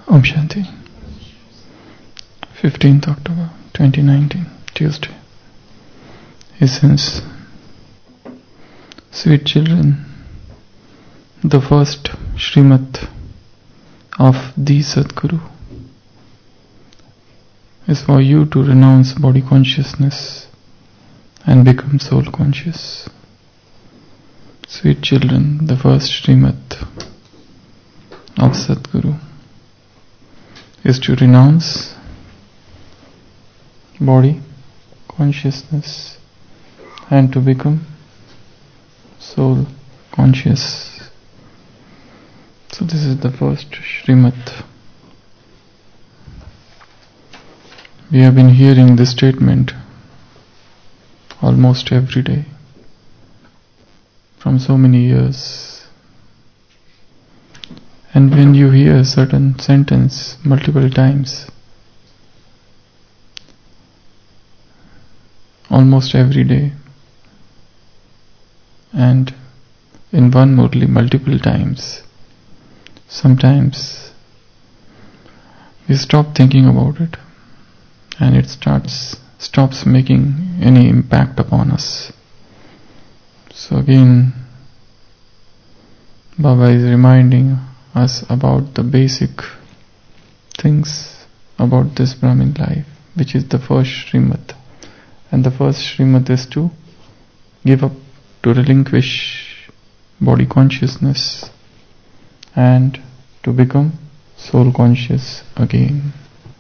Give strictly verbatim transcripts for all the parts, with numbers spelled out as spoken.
Om Shanti. fifteenth October twenty nineteen, Tuesday. Essence. Sweet children, the first Srimad of the Sadguru is for you to renounce body consciousness and become soul conscious. Sweet children, the first Srimad of Sadguru is to renounce body consciousness and to become soul conscious. So this is the first Srimad. We have been hearing this statement almost every day from so many years. And when you hear a certain sentence multiple times, almost every day, and in one murli multiple times, sometimes we stop thinking about it and it starts stops making any impact upon us. So again, Baba is reminding us about the basic things about this Brahmin life, which is the first Srimad. And the first Srimad is to give up, to relinquish body consciousness and to become soul conscious again.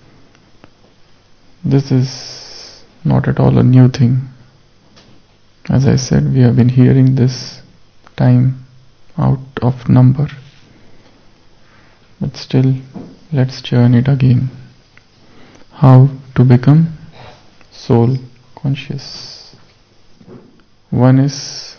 This is not at all a new thing. As I said, we have been hearing this time out of number. But still, let's churn it again. How to become soul conscious. One is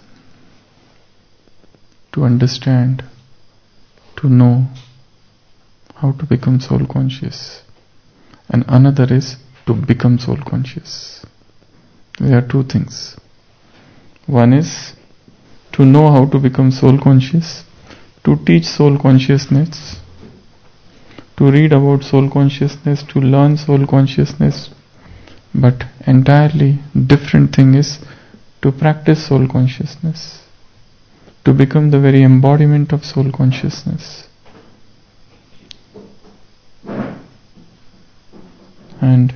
to understand, to know how to become soul conscious. And another is to become soul conscious. There are two things. One is to know how to become soul conscious, to teach soul consciousness, to read about soul consciousness, to learn soul consciousness. But entirely different thing is to practice soul consciousness, to become the very embodiment of soul consciousness. And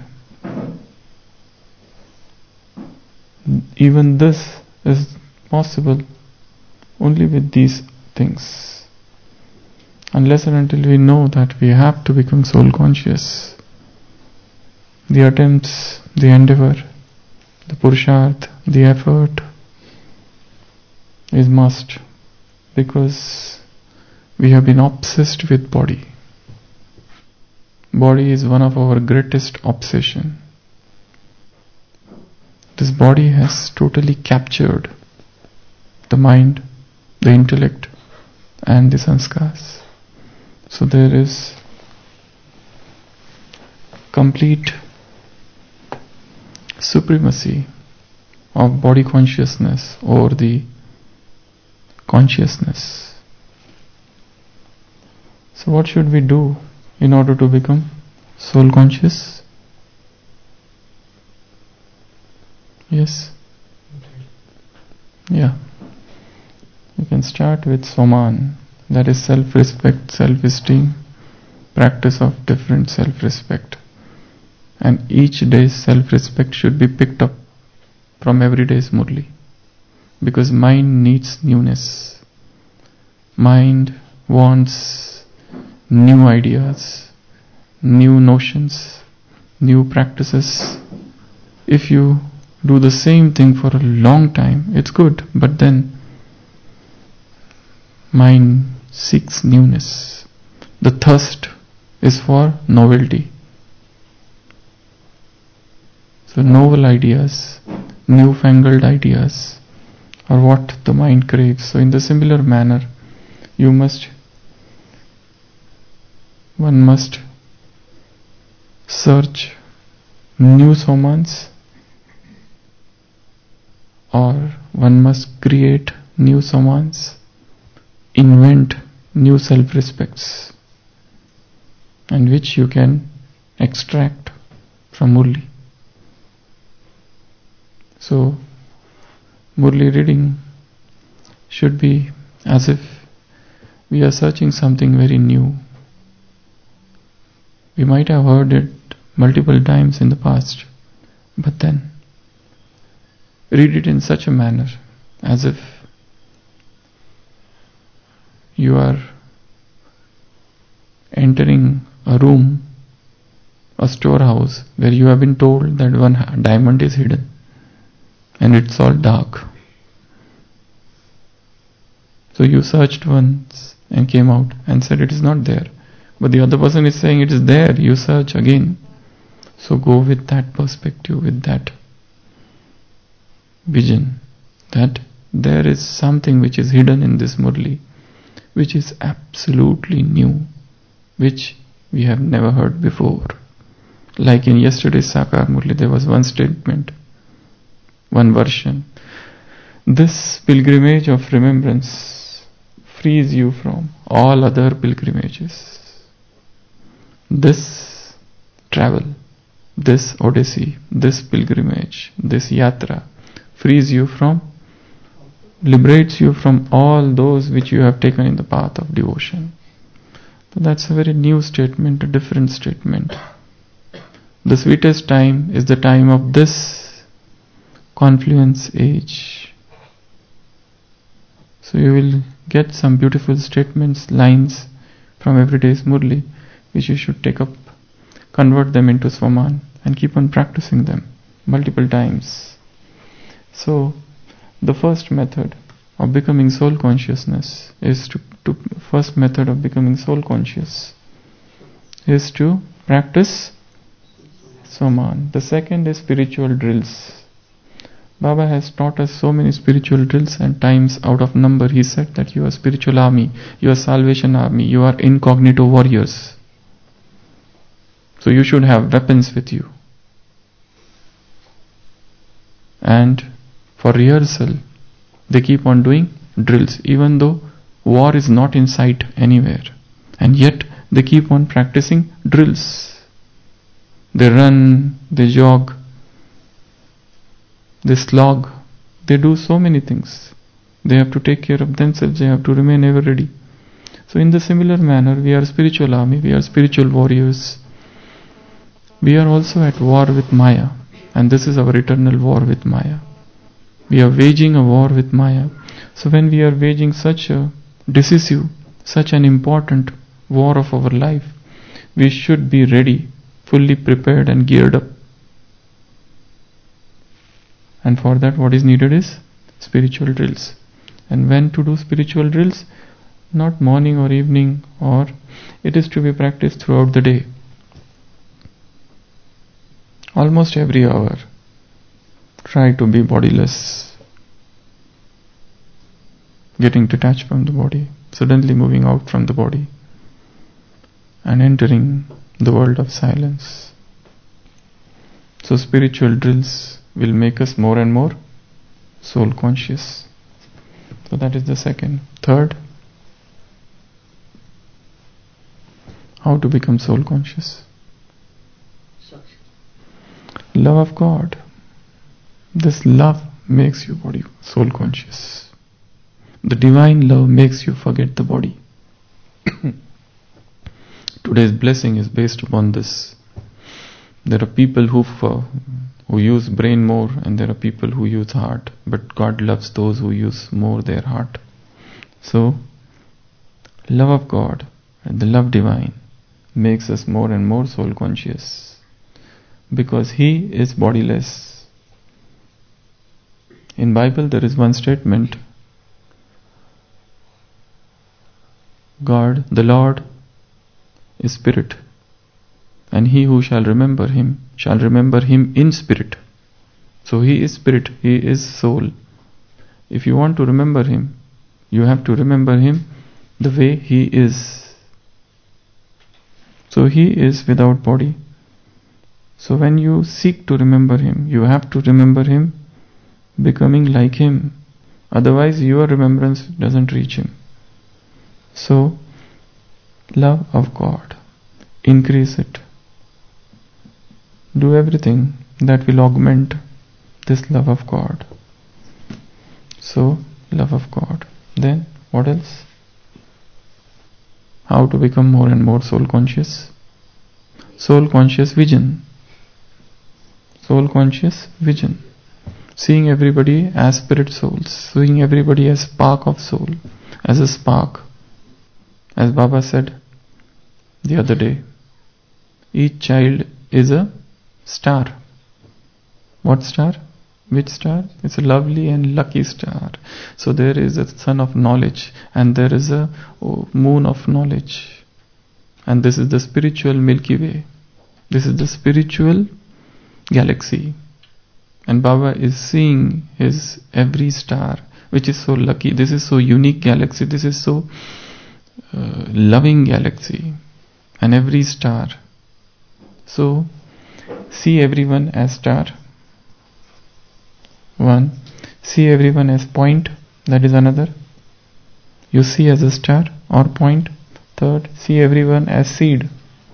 even this is possible only with these things. Unless and until we know that we have to become soul conscious, the attempts, the endeavor, the purusharth, the effort is must, because we have been obsessed with body. Body is one of our greatest obsession. This body has totally captured the mind, the intellect, and the sanskars. So there is complete supremacy of body consciousness over the consciousness. So what should we do in order to become soul conscious? Yes? Yeah. You can start with Soman, that is self-respect, self-esteem, practice of different self-respect. And each day's self-respect should be picked up from every day's murli. Because mind needs newness. Mind wants new ideas, new notions, new practices. If you do the same thing for a long time, it's good, but then mind seeks newness. The thirst is for novelty. So novel ideas, newfangled ideas are what the mind craves. So in the similar manner, you must, one must search new somans, or one must create new somans, invent new self-respects. and which you can extract from Murli. So, Murli reading should be as if we are searching something very new. We might have heard it multiple times in the past, but then read it in such a manner as if you are entering a room, a storehouse, where you have been told that one diamond is hidden and it's all dark. So you searched once and came out and said it is not there. But the other person is saying it is there, you search again. So go with that perspective, with that vision, that there is something which is hidden in this Murli, which is absolutely new, which we have never heard before. Like in yesterday's Sakar Murli, there was one statement, one version. This pilgrimage of remembrance frees you from all other pilgrimages. This travel, this odyssey, this pilgrimage, this yatra frees you from, liberates you from all those which you have taken in the path of devotion. So that's a very new statement, a different statement. The sweetest time is the time of this confluence age. So you will get some beautiful statements, lines from everyday's Murli, which you should take up, convert them into Swaman and keep on practicing them multiple times. So the first method of becoming soul consciousness is to, to first method of becoming soul conscious is to practice Swaman. The second is spiritual drills. Baba has taught us so many spiritual drills, and times out of number he said that you are spiritual army, you are salvation army, you are incognito warriors. So you should have weapons with you. And for rehearsal, they keep on doing drills, even though war is not in sight anywhere. And yet they keep on practicing drills. They run, they jog, they slog, they do so many things. They have to take care of themselves, they have to remain ever ready. So in the similar manner, we are spiritual army, we are spiritual warriors. We are also at war with Maya, and this is our eternal war with Maya. We are waging a war with Maya. So when we are waging such a decisive, such an important war of our life, we should be ready, fully prepared and geared up. And for that, what is needed is spiritual drills. And when to do spiritual drills? Not morning or evening, or it is to be practiced throughout the day. Almost every hour, try to be bodiless, getting detached from the body, suddenly moving out from the body, and entering the world of silence. So spiritual drills will make us more and more soul conscious. So that is the second. Third, how to become soul conscious? Love of God. This love makes you body soul conscious. The divine love makes you forget the body. Today's blessing is based upon this. There are people who uh, who use brain more, and there are people who use heart. But God loves those who use more their heart. So, love of God and the love divine makes us more and more soul conscious. Because He is bodiless. In Bible there is one statement, God, the Lord, is spirit, and he who shall remember Him shall remember Him in spirit. So He is spirit, He is soul. If you want to remember Him, you have to remember Him the way He is. So He is without body. So when you seek to remember Him, you have to remember Him becoming like Him. Otherwise your remembrance doesn't reach Him. So, love of God increase it. Do everything that will augment this love of God. So, love of God. Then, what else? How to become more and more soul conscious? Soul conscious vision. Soul conscious vision. Seeing everybody as spirit souls. Seeing everybody as spark of soul. As a spark. As Baba said the other day, each child is a star. What star? Which star? It's a lovely and lucky star. So there is a sun of knowledge and there is a oh, moon of knowledge. And this is the spiritual Milky Way. This is the spiritual galaxy. And Baba is seeing his every star, which is so lucky. This is so unique galaxy. This is so uh, loving galaxy. And every star. So, see everyone as star. One. See everyone as point. That is another. You see as a star or point. Third. See everyone as seed.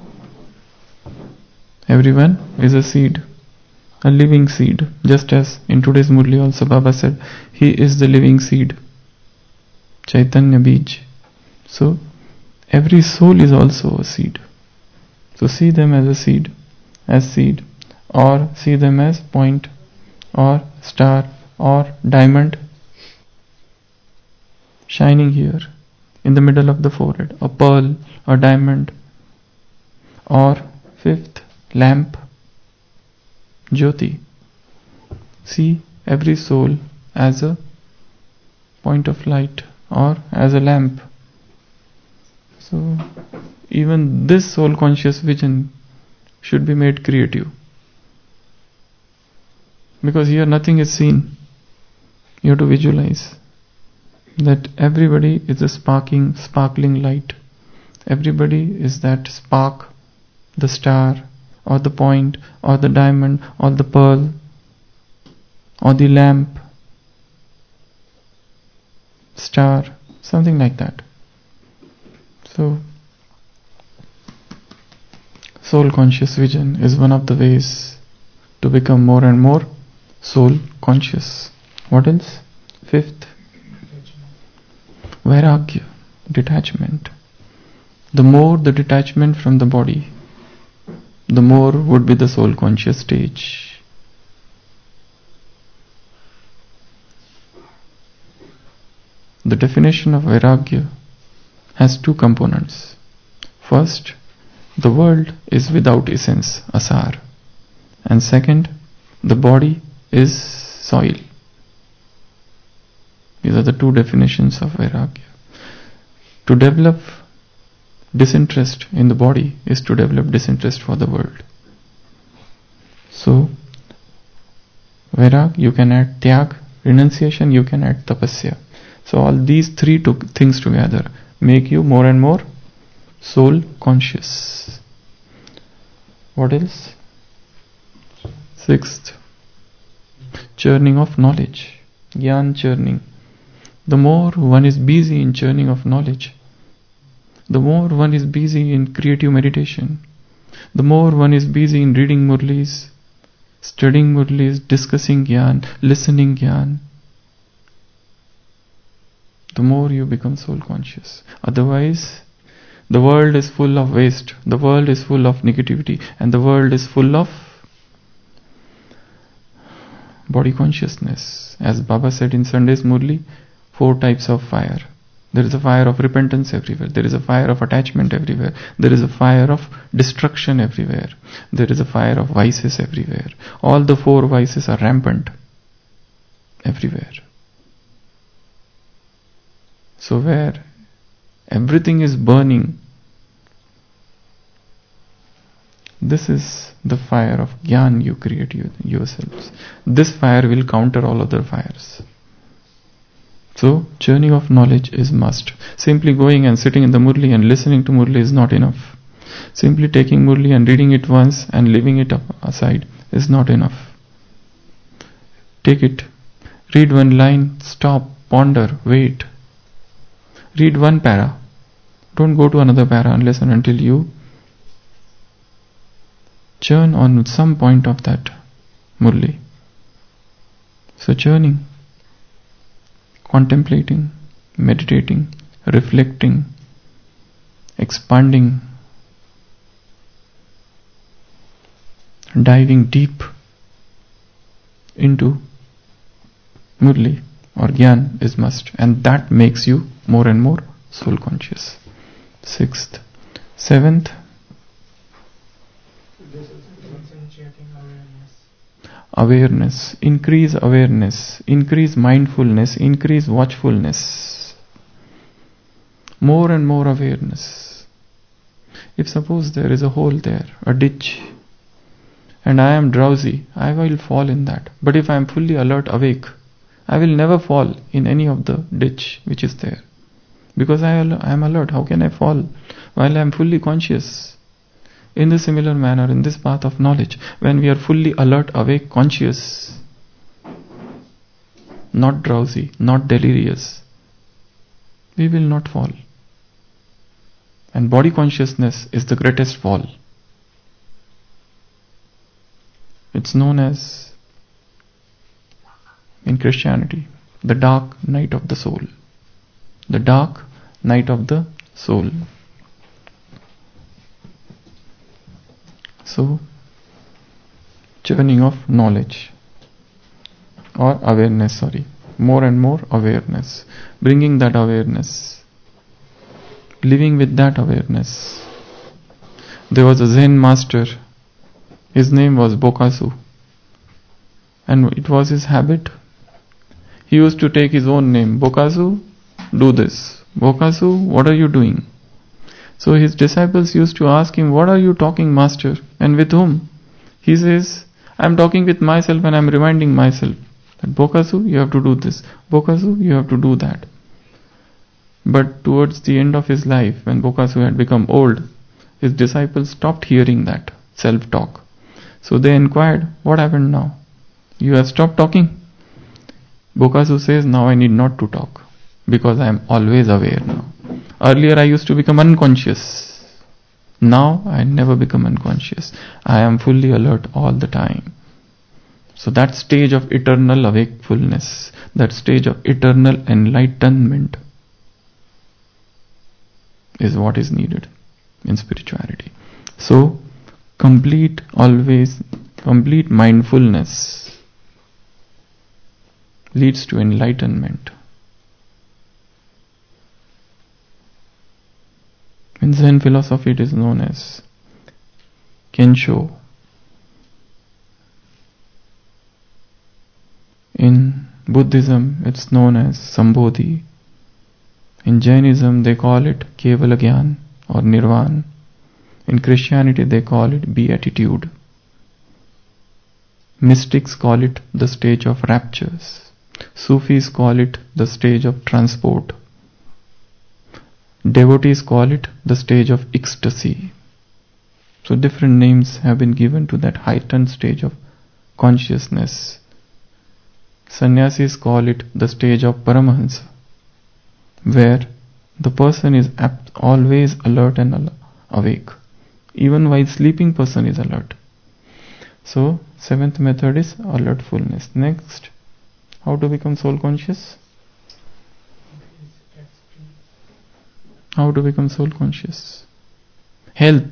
Everyone is a seed. A living seed. Just as in today's Murli also Baba said, he is the living seed. Chaitanya Bij. So, every soul is also a seed. So see them as a seed, as seed, or see them as point, or star, or diamond, shining here, in the middle of the forehead, a pearl, or diamond, or fifth, lamp, Jyoti. See every soul as a point of light, or as a lamp. So, even this soul conscious vision should be made creative. Because here nothing is seen. You have to visualize that everybody is a sparking, sparkling light. Everybody is that spark, the star, or the point, or the diamond, or the pearl, or the lamp, star, something like that. So, soul conscious vision is one of the ways to become more and more soul conscious. What else? Fifth, Vairagya, detachment. The more the detachment from the body, the more would be the soul conscious stage. The definition of Vairagya has two components. First, the world is without essence, asar. And second, the body is soil. These are the two definitions of Vairagya. To develop disinterest in the body is to develop disinterest for the world. So, Vairag, you can add Tyag, renunciation, you can add Tapasya. So all these three to- things together make you more and more soul conscious. What else? Sixth, churning of knowledge. Gyan churning. The more one is busy in churning of knowledge, the more one is busy in creative meditation, the more one is busy in reading Murlis, studying Murlis, discussing Gyan, listening Gyan, the more you become soul conscious. Otherwise, the world is full of waste, the world is full of negativity, and the world is full of body consciousness. As Baba said in Sunday's Murli, four types of fire. There is a fire of repentance everywhere. There is a fire of attachment everywhere. There is a fire of destruction everywhere. There is a fire of vices everywhere. All the four vices are rampant everywhere. So where everything is burning, this is the fire of Gyan you create you, yourselves. This fire will counter all other fires. So, churning of knowledge is must. Simply going and sitting in the Murli and listening to Murli is not enough. Simply taking Murli and reading it once and leaving it aside is not enough. Take it. Read one line, stop, ponder, wait. Read one para. Don't go to another para unless and until you churn on some point of that Murli. So churning, contemplating, meditating, reflecting, expanding, diving deep into Murli or Gyan is must, and that makes you more and more soul conscious. Sixth. Seventh, awareness. Increase awareness, increase mindfulness, increase watchfulness. More and more awareness. If suppose there is a hole there, a ditch, and I am drowsy, I will fall in that. But if I am fully alert, awake, I will never fall in any of the ditch which is there. Because I am alert, how can I fall while I am fully conscious? In the similar manner, in this path of knowledge, when we are fully alert, awake, conscious, not drowsy, not delirious, we will not fall. And body consciousness is the greatest fall. It's known as, in Christianity, the dark night of the soul. The dark night of the soul. So, churning of knowledge or awareness, sorry, more and more awareness, bringing that awareness, living with that awareness. There was a Zen master, his name was Bokasu, and it was his habit. He used to take his own name, Bokasu, do this. Bokasu, what are you doing? So his disciples used to ask him, what are you talking, master? And with whom? He says, I am talking with myself and I am reminding myself that Bokasu, you have to do this. Bokasu, you have to do that. But towards the end of his life, when Bokasu had become old, his disciples stopped hearing that self-talk. So they inquired, what happened now? You have stopped talking? Bokasu says, now I need not to talk, because I am always aware now. Earlier I used to become unconscious. Now I never become unconscious. I am fully alert all the time. So that stage of eternal awakefulness, that stage of eternal enlightenment is what is needed in spirituality. So complete, always, complete mindfulness leads to enlightenment. In Zen philosophy it is known as Kensho. In Buddhism it's known as Sambodhi. In Jainism they call it Kevala Gyan or Nirvan. In Christianity they call it Beatitude. Mystics call it the stage of raptures. Sufis call it the stage of transport. Devotees call it the stage of ecstasy. So different names have been given to that heightened stage of consciousness. Sannyasis call it the stage of Paramahansa, where the person is apt, always alert and al- awake. Even while sleeping, person is alert. So seventh method is alertfulness. Next, how to become soul conscious? How to become soul conscious? Health.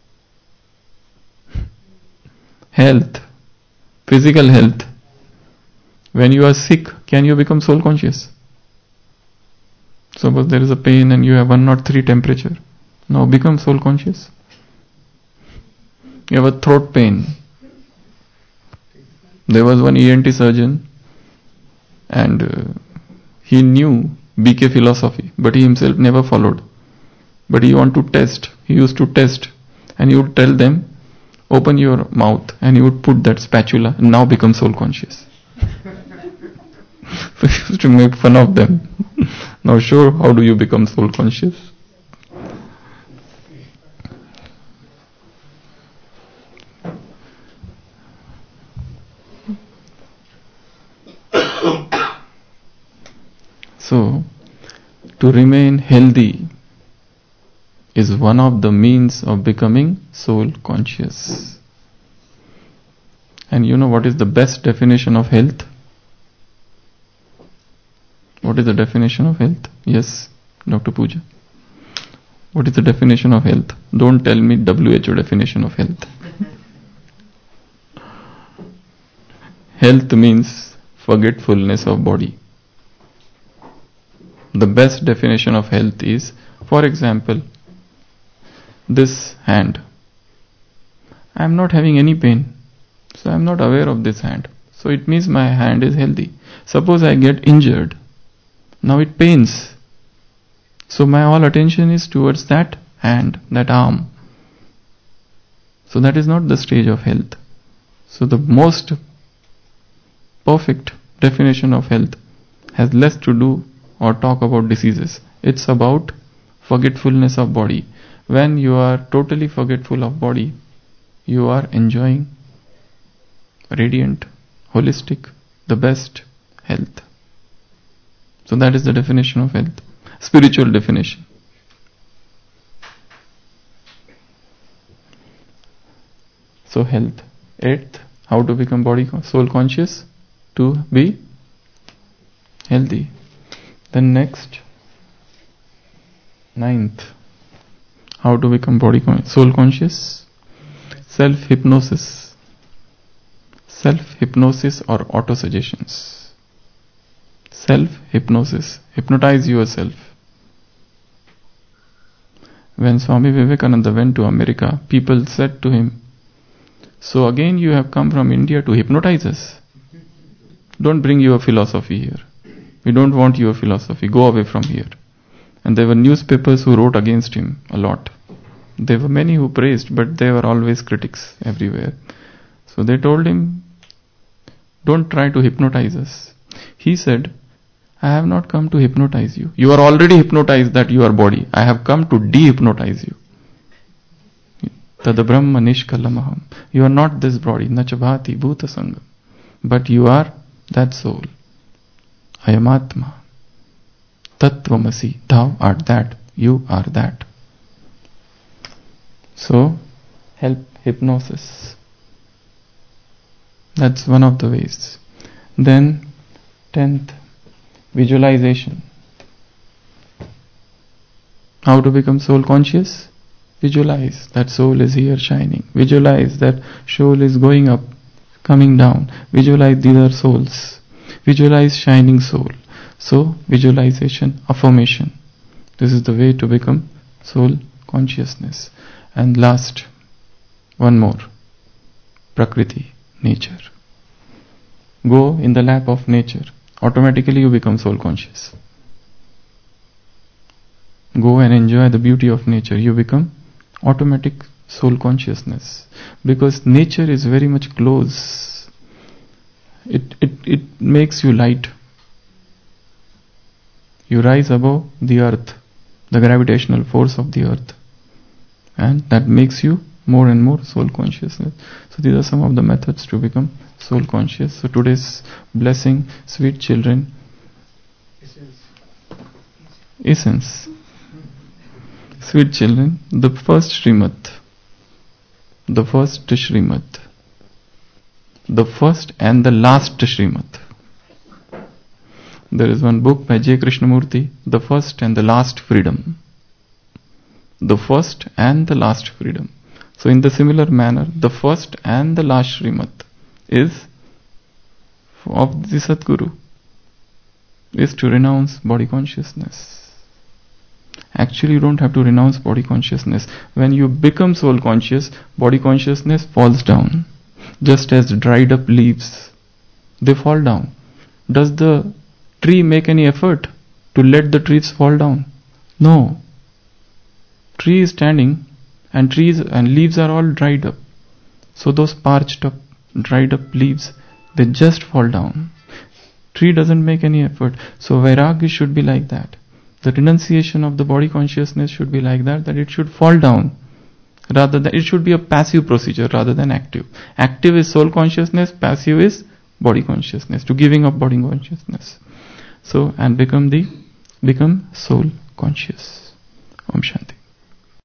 Health. Physical health. When you are sick, can you become soul conscious? Suppose there is a pain and you have one oh three temperature. Now become soul conscious. You have a throat pain. There was one E N T surgeon and uh, he knew B K philosophy, but he himself never followed. But he want to test. He used to test and he would tell them, open your mouth, and he would put that spatula and now become soul conscious. So he used to make fun of them. Now sure, how do you become soul conscious? So, to remain healthy is one of the means of becoming soul conscious. And you know what is the best definition of health? What is the definition of health? Yes, Doctor Pooja. What is the definition of health? Don't tell me W H O definition of health. Health means forgetfulness of body. The best definition of health is, for example, this hand. I am not having any pain, so I am not aware of this hand. So it means my hand is healthy. Suppose I get injured. Now it pains. So my all attention is towards that hand, that arm. So that is not the stage of health. So the most perfect definition of health has less to do or talk about diseases. It's about forgetfulness of body. When you are totally forgetful of body, you are enjoying radiant, holistic, the best health. So that is the definition of health. Spiritual definition. So health. Eighth, how to become body soul conscious? To be healthy. Then next, ninth, how to become body con- soul conscious? Self-hypnosis. Self-hypnosis or auto-suggestions. Self-hypnosis. Hypnotize yourself. When Swami Vivekananda went to America, people said to him, "So again you have come from India to hypnotize us? Don't bring your philosophy here. We don't want your philosophy. Go away from here." And there were newspapers who wrote against him a lot. There were many who praised, but there were always critics everywhere. So they told him, "Don't try to hypnotize us." He said, "I have not come to hypnotize you. You are already hypnotized that you are body. I have come to de-hypnotize you. Tada Brahma Nishkalamaham. You are not this body. Nachabhati Bhuta Sangam. But you are that soul. Ayamatma. Tattvamasi. Thou art that. You are that." So, help hypnosis. That's one of the ways. Then, tenth, visualization. How to become soul conscious? Visualize that soul is here shining. Visualize that soul is going up, coming down. Visualize these are souls. Visualize shining soul. So, visualization, affirmation. This is the way to become soul consciousness. And last, one more. Prakriti, nature. Go in the lap of nature. Automatically you become soul conscious. Go and enjoy the beauty of nature. You become automatic soul consciousness. Because nature is very much close. It, it, it makes you light. You rise above the earth, the gravitational force of the earth. And that makes you more and more soul consciousness. So these are some of the methods to become soul conscious. So today's blessing, sweet children, essence. Essence. Sweet children, the first Srimad, the first Srimad, the first and the last Srimad. There is one book by J. Krishnamurti, The First and the Last Freedom. The first and the last freedom. So in the similar manner, the first and the last Srimad is of the Sadguru, is to renounce body consciousness. Actually, you don't have to renounce body consciousness. When you become soul conscious, body consciousness falls down. Just as dried up leaves, they fall down. Does the tree make any effort to let the trees fall down? No. Tree is standing and trees and leaves are all dried up. So those parched up, dried up leaves, they just fall down. Tree doesn't make any effort. So Vairagya should be like that. The renunciation of the body consciousness should be like that, that it should fall down. Rather than, it should be a passive procedure rather than active. Active is soul consciousness, passive is body consciousness, to giving up body consciousness. So, and become the, become soul conscious. Om Shanti.